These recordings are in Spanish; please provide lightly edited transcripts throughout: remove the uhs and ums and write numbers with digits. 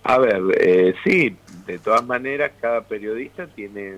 A ver, sí, de todas maneras cada periodista tiene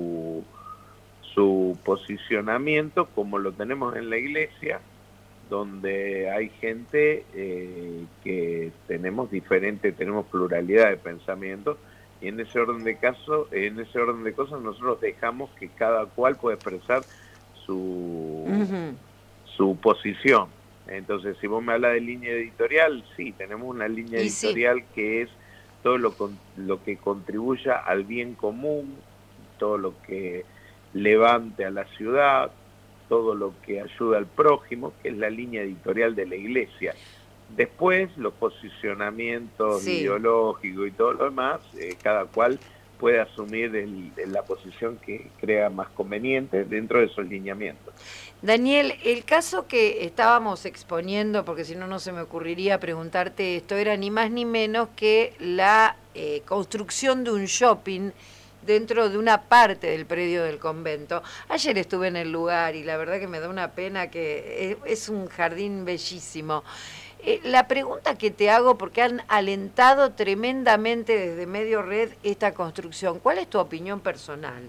su posicionamiento, como lo tenemos en la iglesia, donde hay gente que tenemos pluralidad de pensamientos, y en ese orden de cosas nosotros dejamos que cada cual pueda expresar su, Ujú. su posición. Entonces, si vos me hablas de línea editorial, sí, tenemos una línea Y sí, editorial que es todo lo que contribuya al bien común, todo lo que levante a la ciudad, todo lo que ayuda al prójimo, que es la línea editorial de la iglesia. Después, los posicionamientos sí. ideológicos y todo lo demás, cada cual puede asumir la posición que crea más conveniente dentro de esos lineamientos. Daniel, el caso que estábamos exponiendo, porque si no, no se me ocurriría preguntarte esto, era ni más ni menos que la construcción de un shopping dentro de una parte del predio del convento. Ayer estuve en el lugar y la verdad que me da una pena que es un jardín bellísimo. La pregunta que te hago, porque han alentado tremendamente desde Medio Red esta construcción, ¿cuál es tu opinión personal?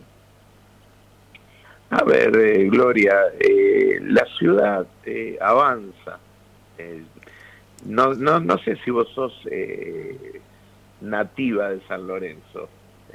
A ver, Gloria, la ciudad avanza. Eh, no sé si vos sos nativa de San Lorenzo.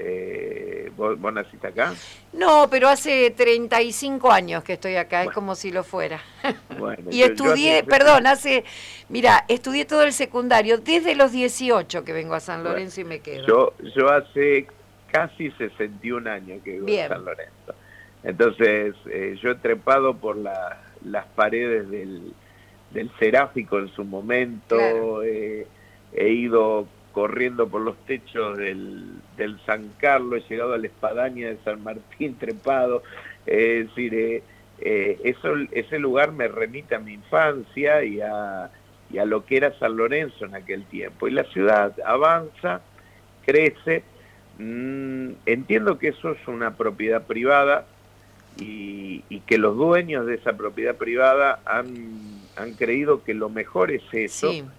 ¿Vos naciste acá? No, pero hace 35 años que estoy acá, es Bueno, como si lo fuera. bueno, Y yo hace, estudié, perdón, mira, estudié todo el secundario, desde los 18 que vengo a San bueno, Lorenzo y me quedo. yo hace casi 61 años que vivo en Bien, San Lorenzo. Entonces, yo he trepado por las paredes del Seráfico en su claro. momento, he ido corriendo por los techos del San Carlos, he llegado a la espadaña de San Martín trepado, es decir, ese lugar me remite a mi infancia y a lo que era San Lorenzo en aquel tiempo. Y la ciudad avanza, crece, entiendo que eso es una propiedad privada, y que los dueños de esa propiedad privada han creído que lo mejor es eso, Sí,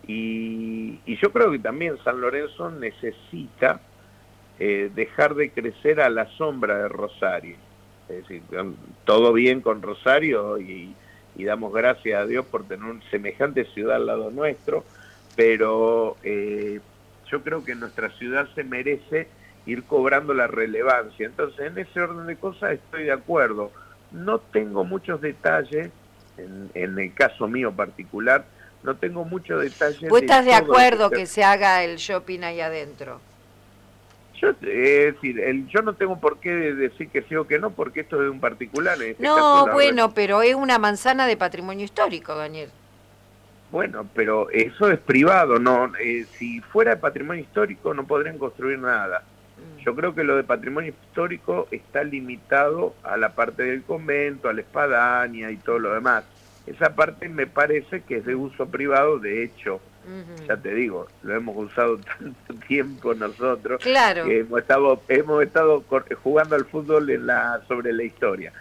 y yo creo que también San Lorenzo necesita dejar de crecer a la sombra de Rosario. Es decir, todo bien con Rosario y damos gracias a Dios por tener una semejante ciudad al lado nuestro, pero yo creo que nuestra ciudad se merece ir cobrando la relevancia. Entonces, en ese orden de cosas estoy de acuerdo. No tengo muchos detalles, en el caso mío particular, no tengo muchos detalles vos de estás de todo lo que acuerdo que se haga el shopping ahí adentro. yo, es decir, yo no tengo por qué decir que sí o que no, porque esto es de un particular, en este caso No, bueno, pero es una manzana de patrimonio histórico, Daniel. bueno, pero eso es privado, no, si fuera de patrimonio histórico no podrían construir nada. Yo creo que lo de patrimonio histórico está limitado a la parte del convento, a la espadaña y todo lo demás. Esa parte me parece que es de uso privado, de hecho, ya te digo, lo hemos usado tanto tiempo nosotros Claro. que hemos estado jugando al fútbol sobre la historia.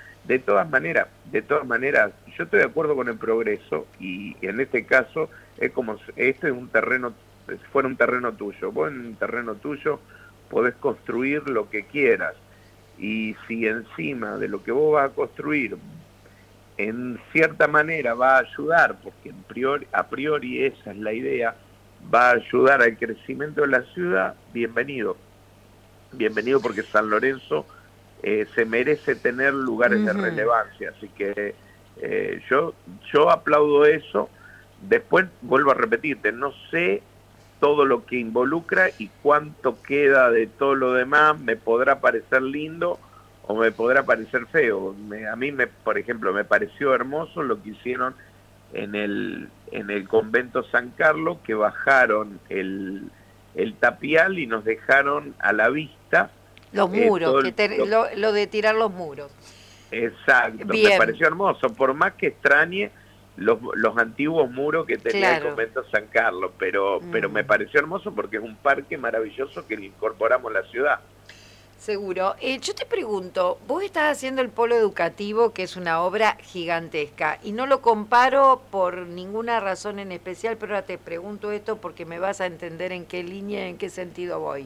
De todas maneras, yo estoy de acuerdo con el progreso, y en este caso es como este es un terreno, si fuera un terreno tuyo. Vos en un terreno tuyo podés construir lo que quieras, y si encima de lo que vos vas a construir en cierta manera va a ayudar, porque a priori esa es la idea, va a ayudar al crecimiento de la ciudad, bienvenido. Bienvenido, porque San Lorenzo se merece tener lugares de Ujú. relevancia. Así que yo aplaudo eso. Después vuelvo a repetirte, no sé todo lo que involucra y cuánto queda de todo lo demás. Me podrá parecer lindo o me podrá parecer feo. A mí, por ejemplo, me pareció hermoso lo que hicieron en el convento San Carlos, que bajaron el tapial y nos dejaron a la vista Los muros, todo lo. lo de tirar los muros. Exacto, me Bien, pareció hermoso, por más que extrañe los antiguos muros que tenía el claro. convento San Carlos, pero me pareció hermoso porque es un parque maravilloso que le incorporamos a la ciudad. Seguro. Yo te pregunto, vos estás haciendo el polo educativo, que es una obra gigantesca, y no lo comparo por ninguna razón en especial, pero ahora te pregunto esto porque me vas a entender en qué línea, en qué sentido voy.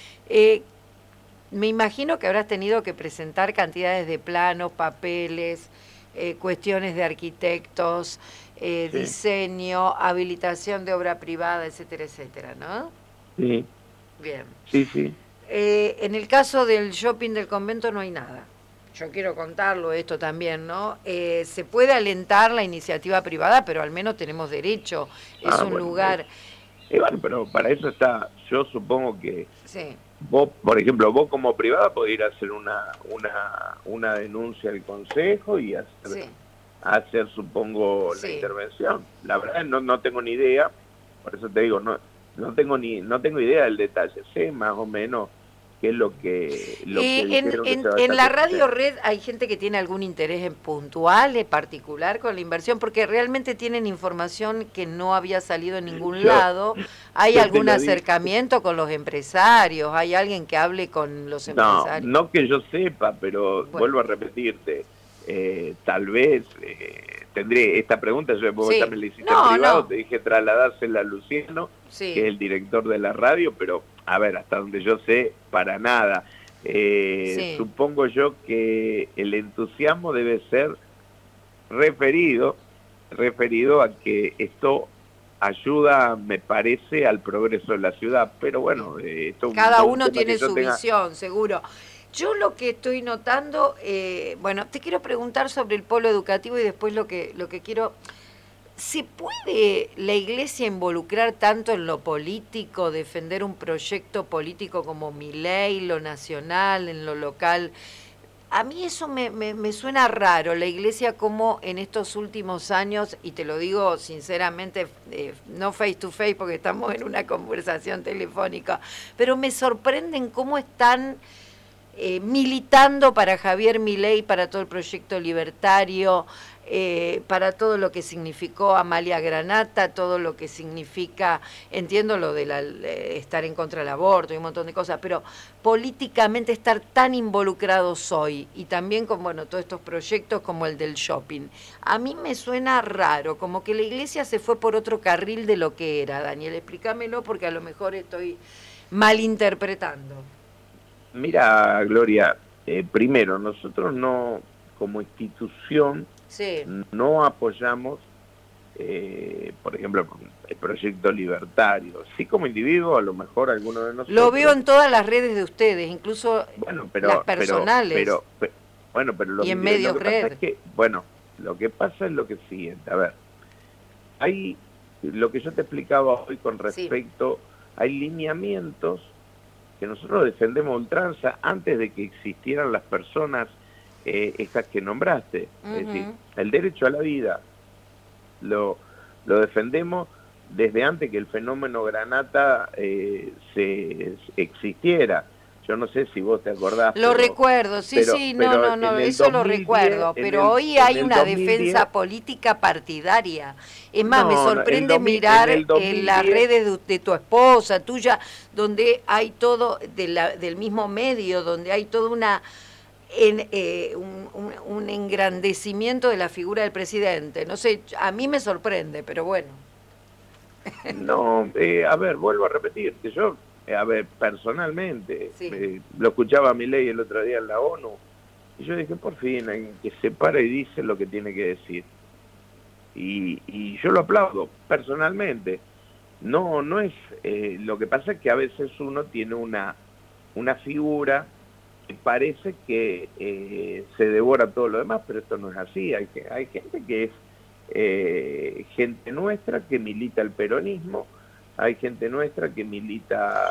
Me imagino que habrás tenido que presentar cantidades de planos, papeles, cuestiones de arquitectos, Sí, diseño, habilitación de obra privada, etcétera, etcétera, ¿no? sí, Bien. sí, sí. En el caso del shopping del convento no hay nada. Yo quiero contarlo esto también, ¿no? Se puede alentar la iniciativa privada, pero al menos tenemos derecho. Es un Bueno, lugar... bueno, pero para eso está, yo supongo que Sí, vos, por ejemplo, vos como privada podés ir a hacer una denuncia al consejo y sí, hacer, supongo, la sí. intervención. La verdad no tengo ni idea, por eso te digo, no tengo idea del detalle, sé más o menos qué es lo que dijeron que se va a En estar la radio construyendo. red hay gente que tiene algún interés en puntual, en particular con la inversión, porque realmente tienen información que no había salido en ningún Yo, lado. ¿Hay yo te algún lo digo, acercamiento con los empresarios? ¿Hay alguien que hable con los empresarios? no que yo sepa, pero Bueno, vuelvo a repetirte, tal vez tendré esta pregunta, vos sí. también la hiciste en No, privado, no, te dije trasladársela a Luciano, que es sí, el director de la radio, pero a ver, hasta donde yo sé, para nada. sí. Supongo yo que el entusiasmo debe ser referido, referido a que esto ayuda, me parece, al progreso de la ciudad, pero Bien. bueno, esto Cada no es un uno tema que tiene yo su tenga. visión, seguro. Yo lo que estoy notando, bueno, te quiero preguntar sobre el polo educativo y después lo que quiero. ¿Se puede la iglesia involucrar tanto en lo político, defender un proyecto político como Milei, lo nacional, en lo local? A mí eso me suena raro, la iglesia como en estos últimos años, y te lo digo sinceramente, no face to face porque estamos en una conversación telefónica, pero me sorprenden cómo están militando para Javier Milei, para todo el proyecto libertario, para todo lo que significó Amalia Granata, todo lo que significa, entiendo lo de estar en contra del aborto y un montón de cosas, pero políticamente estar tan involucrados hoy y también con bueno todos estos proyectos como el del shopping. A mí me suena raro, como que la iglesia se fue por otro carril de lo que era. Daniel, explícamelo porque a lo mejor estoy malinterpretando. Mira, Gloria, primero, nosotros no, como institución, Sí. no apoyamos, por ejemplo, el proyecto libertario. Sí, como individuo, a lo mejor alguno de Lo veo nosotros, en todas las redes de ustedes, incluso bueno, las personales bueno, pero y en lo medios que pasa es red. que, bueno, lo que pasa es lo que siguiente, a ver, hay, lo que yo te explicaba hoy con Sí. respecto, hay lineamientos que nosotros defendemos a ultranza antes de que existieran las personas estas que nombraste. Es decir, Ujú. el derecho a la vida lo defendemos desde antes que el fenómeno Granata se existiera. Yo no sé si vos te acordás, Lo recuerdo, sí, sí, no, pero no, no, en el eso lo 2010, recuerdo, pero hoy en hay el una 2010, defensa política partidaria. Es más, me no, sorprende en mirar el en las 2010. redes de tu esposa, tuya, donde hay todo del mismo medio, donde hay toda un engrandecimiento de la figura del presidente. No sé, a mí me sorprende, pero bueno. No, a ver, vuelvo a repetirte, yo, a ver, personalmente, Sí, lo escuchaba a Milei el otro día en la ONU, y yo dije, por fin, alguien que se para y dice lo que tiene que decir. Y yo lo aplaudo, personalmente. No es, lo que pasa es que a veces uno tiene una figura que parece que se devora todo lo demás, pero esto no es así, hay gente que es gente nuestra que milita el peronismo, hay gente nuestra que milita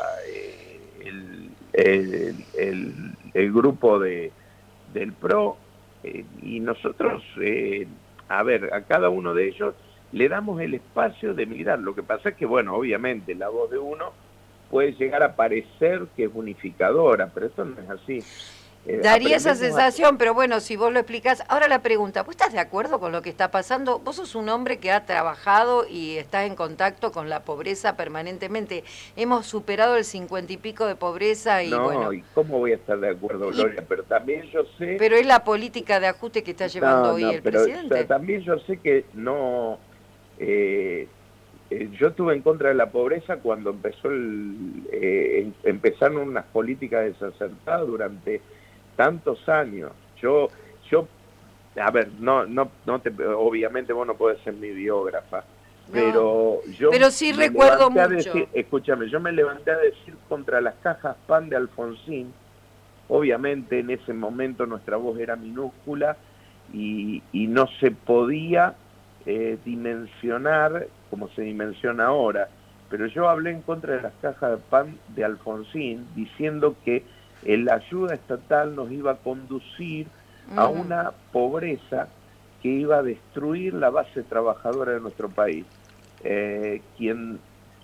el grupo del PRO, y nosotros, a ver, a cada uno de ellos le damos el espacio de militar. Lo que pasa es que, bueno, obviamente la voz de uno puede llegar a parecer que es unificadora, pero esto no es así. Daría esa sensación, pero bueno, si vos lo explicás. Ahora la pregunta, ¿vos estás de acuerdo con lo que está pasando? Vos sos un hombre que ha trabajado y estás en contacto con la pobreza permanentemente. Hemos superado el 50 y pico de pobreza y No, bueno. ¿y cómo voy a estar de acuerdo, Gloria? Pero también yo sé... Pero es la política de ajuste que está llevando hoy el presidente. Pero también yo sé que no... yo estuve en contra de la pobreza cuando empezaron unas políticas desacertadas durante tantos años. A ver, obviamente vos no podés ser mi biógrafa, pero yo... Pero sí recuerdo mucho. Escúchame, yo me levanté a decir contra las cajas pan de Alfonsín. Obviamente en ese momento nuestra voz era minúscula y no se podía dimensionar como se dimensiona ahora, pero yo hablé en contra de las cajas de pan de Alfonsín diciendo que la ayuda estatal nos iba a conducir a una pobreza que iba a destruir la base trabajadora de nuestro país. Quien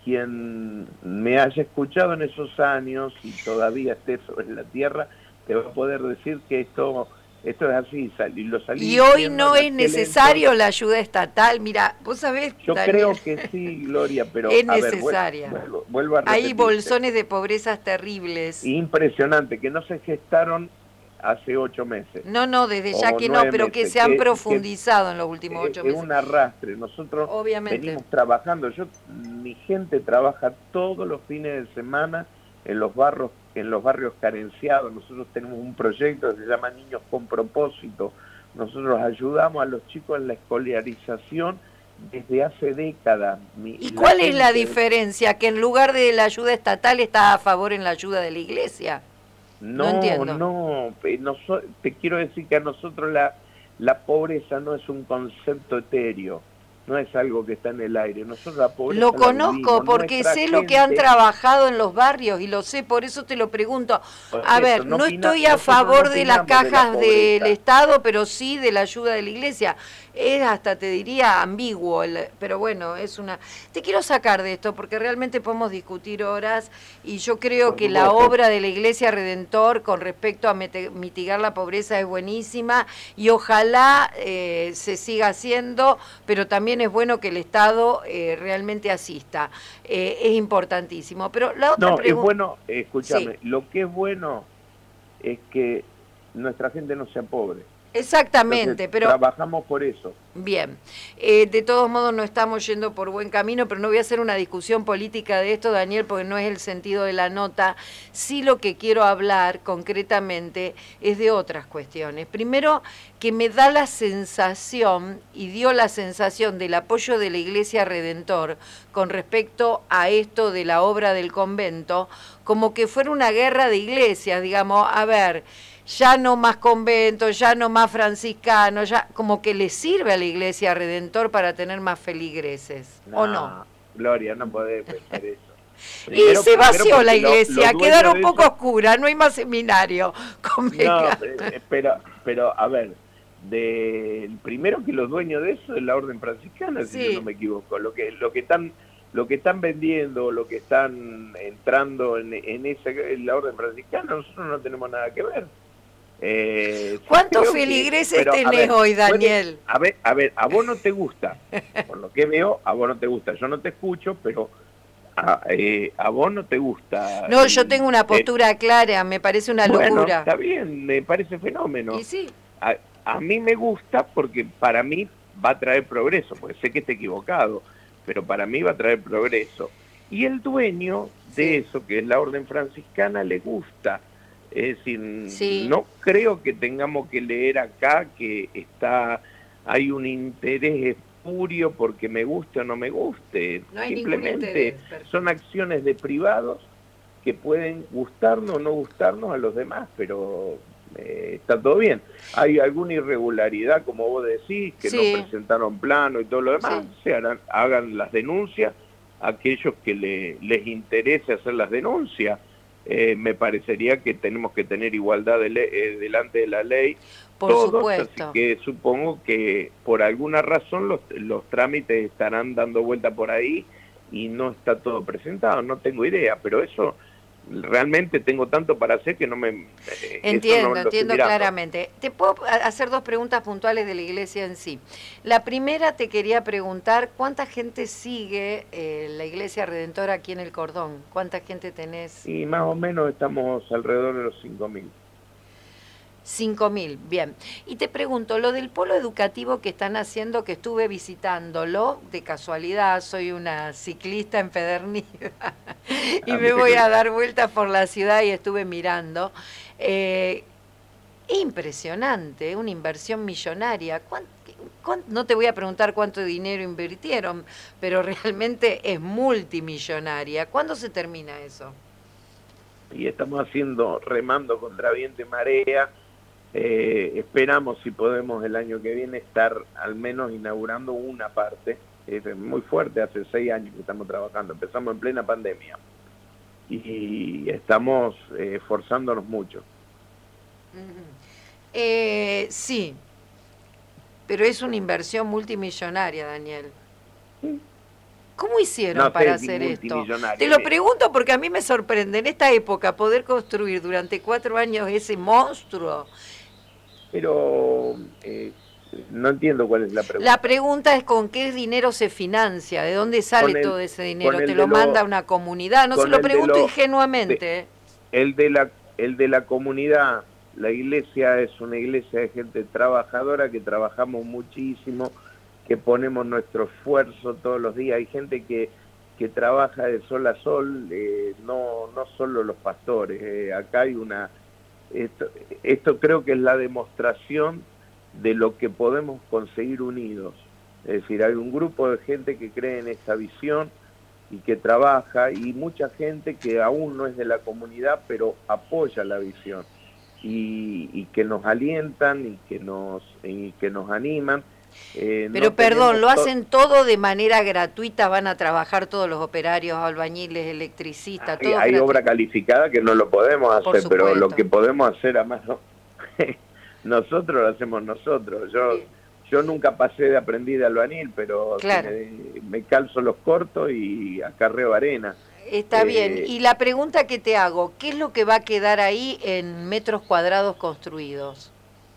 me haya escuchado en esos años y todavía esté sobre la tierra, te va a poder decir que esto es así, y hoy no es necesario la ayuda estatal. Mira, vos sabés, yo Daniel, creo que sí, Gloria, pero es necesaria. Vuelvo a repetir. Hay bolsones de pobrezas terribles. Impresionante, que no se gestaron hace 8 meses. No, desde ya que no, pero que se han profundizado en los últimos 8 meses. Es un arrastre. Nosotros venimos trabajando. Mi gente trabaja todos los fines de semana en los barrios carenciados. Nosotros tenemos un proyecto que se llama Niños con Propósito. Nosotros ayudamos a los chicos en la escolarización desde hace décadas. ¿Y cuál es la diferencia? ¿Que en lugar de la ayuda estatal está a favor en la ayuda de la iglesia? No entiendo. Te quiero decir que a nosotros la pobreza no es un concepto etéreo. No es algo que está en el aire. Nosotros la pobreza lo conozco porque sé lo que han trabajado en los barrios y lo sé, por eso te lo pregunto. A ver, no estoy a favor de las cajas del Estado, pero sí de la ayuda de la iglesia. Es hasta, te diría, ambiguo, pero bueno, Te quiero sacar de esto porque realmente podemos discutir horas y yo creo que la obra de la Iglesia Redentor con respecto a mitigar la pobreza es buenísima y ojalá se siga haciendo, pero también es bueno que el Estado realmente asista. Es importantísimo. Pero la otra es bueno, escúchame, sí. Lo que es bueno es que nuestra gente no sea pobre. Exactamente, pero trabajamos por eso. Bien, de todos modos no estamos yendo por buen camino, pero no voy a hacer una discusión política de esto, Daniel, porque no es el sentido de la nota. Sí, lo que quiero hablar concretamente es de otras cuestiones. Primero, que me da la sensación, y dio la sensación del apoyo de la Iglesia Redentor con respecto a esto de la obra del convento, como que fuera una guerra de iglesias, digamos, a ver, ya no más conventos, ya no más franciscanos, ya como que le sirve a la Iglesia Redentor para tener más feligreses, ¿o no? Gloria, no podés pensar eso. Y se vació la iglesia, quedaron un poco oscuras, no hay más seminario. Pero a ver, primero que los dueños de eso es la orden franciscana, sí. Si yo no me equivoco, lo que están vendiendo, lo que están entrando en la orden franciscana, nosotros no tenemos nada que ver. ¿Cuántos feligreses tenés hoy, Daniel? A ver, a vos no te gusta, por lo que veo, a vos no te gusta. Yo no te escucho, pero a vos no te gusta. No, yo tengo una postura clara, me parece una locura. Está bien, me parece fenómeno. ¿Y sí? A mí me gusta porque para mí va a traer progreso, porque sé que está equivocado, pero para mí va a traer progreso. Y el dueño de eso, que es la orden franciscana, le gusta. Es decir, no creo que tengamos que leer acá que hay un interés espurio porque me guste o no me guste. No hay simplemente son acciones de privados que pueden gustarnos o no gustarnos a los demás, pero está todo bien. Hay alguna irregularidad, como vos decís, que no presentaron plano y todo lo demás, hagan las denuncias a aquellos que les interese hacer las denuncias. Me parecería que tenemos que tener igualdad delante de la ley. Por supuesto. Así que supongo que por alguna razón los trámites estarán dando vuelta por ahí y no está todo presentado, no tengo idea, pero eso realmente tengo tanto para hacer que no me... Entiendo claramente. Te puedo hacer dos preguntas puntuales de la iglesia en sí. La primera, te quería preguntar, ¿cuánta gente sigue la Iglesia Redentora aquí en el Cordón? ¿Cuánta gente tenés? Y más o menos estamos alrededor de los 5.000. 5.000, bien. Y te pregunto, lo del polo educativo que están haciendo, que estuve visitándolo, de casualidad, soy una ciclista empedernida y me voy a dar vueltas por la ciudad y estuve mirando. Impresionante, una inversión millonaria. No te voy a preguntar cuánto dinero invirtieron, pero realmente es multimillonaria. ¿Cuándo se termina eso? Y estamos remando contra viento y marea. Esperamos, si podemos, el año que viene estar al menos inaugurando una parte. Es muy fuerte, hace 6 años que estamos trabajando, empezamos en plena pandemia y estamos esforzándonos mucho. Sí, pero es una inversión multimillonaria, Daniel. ¿Cómo hicieron para hacer esto? Te lo pregunto porque a mí me sorprende en esta época poder construir durante 4 años ese monstruo. Pero no entiendo cuál es la pregunta. La pregunta es con qué dinero se financia, de dónde sale todo ese dinero, te lo manda una comunidad, no se lo pregunto ingenuamente. El de la comunidad, la iglesia es una iglesia de gente trabajadora, que trabajamos muchísimo, que ponemos nuestro esfuerzo todos los días. Hay gente que trabaja de sol a sol, no solo los pastores. Acá hay esto creo que es la demostración de lo que podemos conseguir unidos. Es decir, hay un grupo de gente que cree en esta visión y que trabaja, y mucha gente que aún no es de la comunidad, pero apoya la visión, y que nos alientan y que nos animan. Pero perdón, ¿lo hacen todo de manera gratuita? ¿Van a trabajar todos los operarios, albañiles, electricistas? Hay obra calificada que no lo podemos hacer, pero lo que podemos hacer a mano, nosotros lo hacemos nosotros. Yo nunca pasé de aprendiz de albañil, pero claro, me calzo los cortos y acarreo arena. Está bien. Y la pregunta que te hago, ¿qué es lo que va a quedar ahí en metros cuadrados construidos?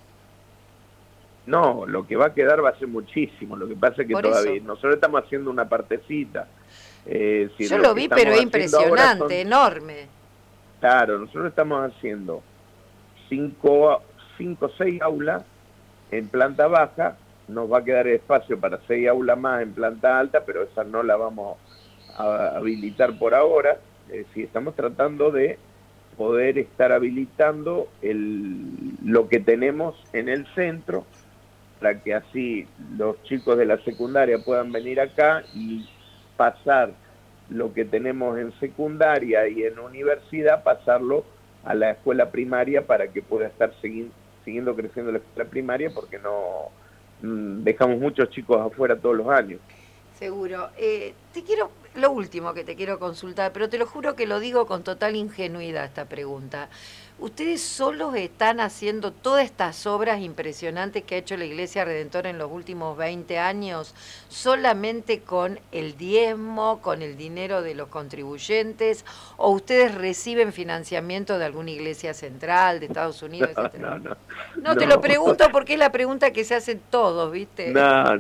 No, lo que va a quedar va a ser muchísimo. Lo que pasa es que todavía nosotros estamos haciendo una partecita. Yo lo vi, pero es impresionante, enorme. Claro, nosotros estamos haciendo 5 o 6 aulas en planta baja. Nos va a quedar espacio para 6 aulas más en planta alta, pero esa no la vamos a habilitar por ahora. Sí, estamos tratando de poder estar habilitando lo que tenemos en el centro, para que así los chicos de la secundaria puedan venir acá y pasar lo que tenemos en secundaria y en universidad, pasarlo a la escuela primaria, para que pueda estar siguiendo creciendo la escuela primaria, porque no dejamos muchos chicos afuera todos los años. Seguro. Lo último que te quiero consultar, pero te lo juro que lo digo con total ingenuidad esta pregunta. ¿Ustedes solos están haciendo todas estas obras impresionantes que ha hecho la Iglesia Redentora en los últimos 20 años, solamente con el diezmo, con el dinero de los contribuyentes, o ustedes reciben financiamiento de alguna iglesia central de Estados Unidos, etcétera? No, te lo pregunto porque es la pregunta que se hacen todos, ¿viste? No.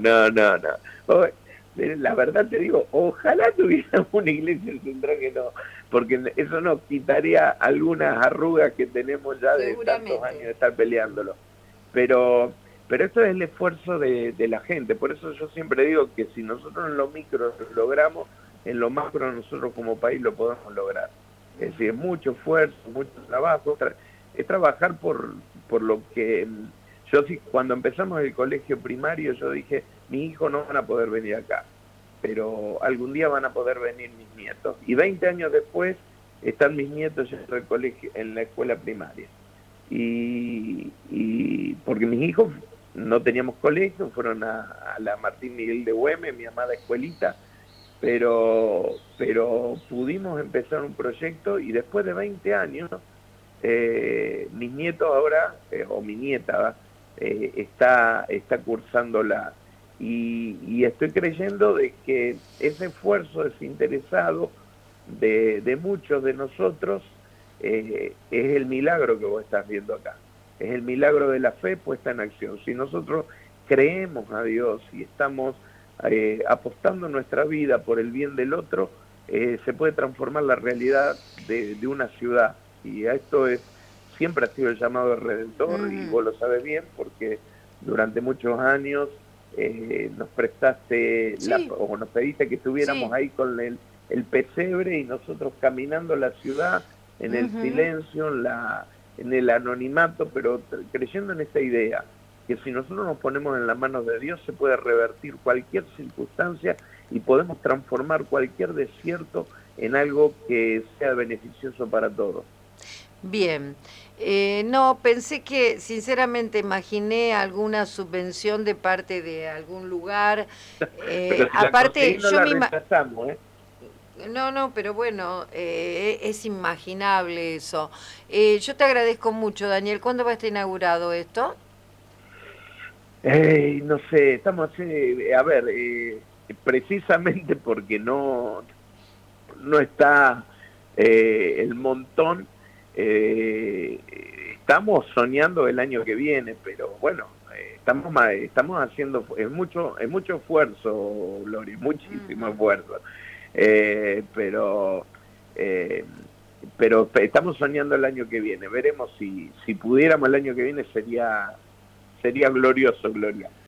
La verdad te digo, ojalá tuviéramos una iglesia central, que no, porque eso nos quitaría algunas arrugas que tenemos ya de tantos años de estar peleándolo. Pero esto es el esfuerzo de la gente. Por eso yo siempre digo que si nosotros en lo micro lo logramos, en lo macro nosotros como país lo podemos lograr. Es decir, es mucho esfuerzo, mucho trabajo, es trabajar por lo que... Yo cuando empezamos el colegio primario, yo dije, mis hijos no van a poder venir acá, pero algún día van a poder venir mis nietos. Y 20 años después están mis nietos en el colegio, en la escuela primaria. Y porque mis hijos no teníamos colegio, fueron a la Martín Miguel de Güemes, mi amada escuelita, pero pudimos empezar un proyecto, y después de 20 años, mis nietos ahora, o mi nieta, está cursándola, y estoy creyendo de que ese esfuerzo desinteresado de muchos de nosotros es el milagro que vos estás viendo acá. Es el milagro de la fe puesta en acción. Si nosotros creemos a Dios y estamos apostando nuestra vida por el bien del otro, se puede transformar la realidad de una ciudad. Y a esto siempre ha sido el llamado del Redentor, y vos lo sabes bien, porque durante muchos años nos prestaste, sí, o nos pediste que estuviéramos sí. ahí con el pesebre, y nosotros caminando la ciudad en el silencio, en el anonimato, pero creyendo en esta idea, que si nosotros nos ponemos en las manos de Dios se puede revertir cualquier circunstancia y podemos transformar cualquier desierto en algo que sea beneficioso para todos. Bien. No, pensé que, sinceramente, imaginé alguna subvención de parte de algún lugar. Pero si Aparte, no yo la me rechazamos, ¿eh? No, pero bueno, es imaginable eso. Yo te agradezco mucho, Daniel. ¿Cuándo va a estar inaugurado esto? No sé, estamos a ver, precisamente porque no está el montón, estamos soñando el año que viene, pero bueno, estamos haciendo es mucho esfuerzo, Gloria, muchísimo esfuerzo, pero estamos soñando el año que viene. Veremos si pudiéramos el año que viene, sería glorioso, Gloria.